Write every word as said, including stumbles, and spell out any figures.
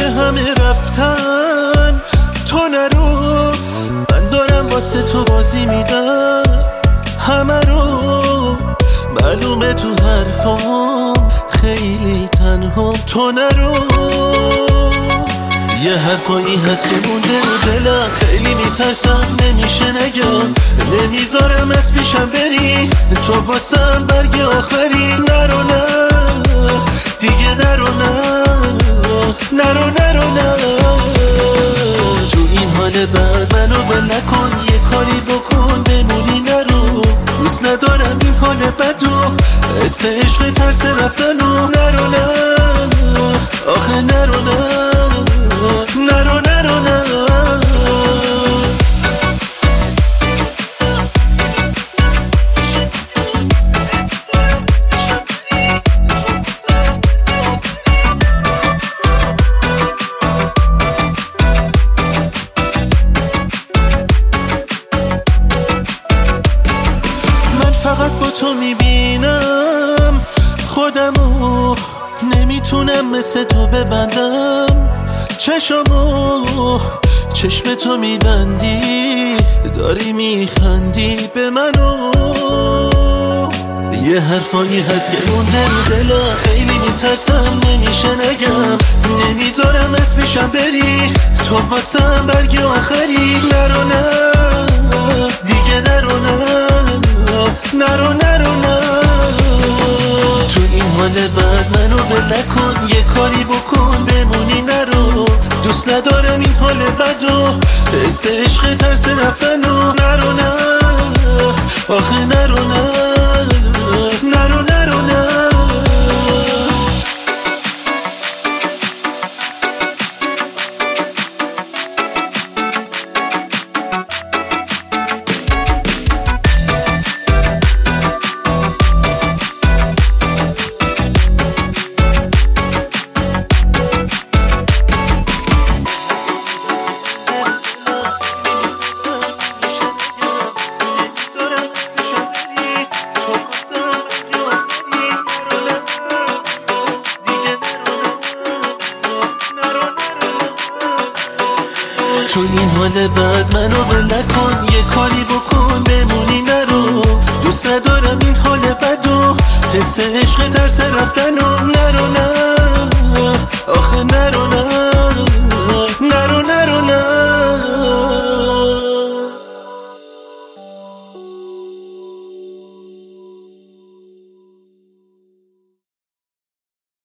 همه رفتن تو نرو، من دارم واسه تو بازی میدم همه رو. معلومه تو حرفام خیلی تنها تو نرو. یه حرفایی هست که مونده رو دلم، خیلی میترسم نمیشه نگم، نمیذارم از پیشم بری، تو واسم برگ آخری. نرو نه دیگه، نرو نه نرو نرو نه. تو این حال بعد منو ول نکن، یه کاری بکن بمونی. نرو دوست ندارم این حال بدو، حس عشق ترس رفتنو. نرو نه آخه نرو نه نرو نرو نه. من فقط با تو میبینم خودمو، نمیتونم مثل تو ببندم چشمو. چشم تو میبندی داری میخندی به منو. یه حرفایی هست که مونده رو دلم، خیلی میترسم نمیشه نگم، نمیذارم از پیشم بری، تو واسم برگ آخری. نرو نه دیگه، نرو نه نرو نرو نه. تو این حال بعد منو ول نکن، یه کاری بکن بمونی. نرو دوست ندارم این حال بدو، حس عشق ترس رفتنو. نرو نه آخه نرو نه نرو نرو نه. تو این حال بعد منو ول نکن، یه کاری بکن بمونی. نرو دوست ندارم این حال بدو، حس عشق ترس رفتنو. نرو نه آخه نرو نه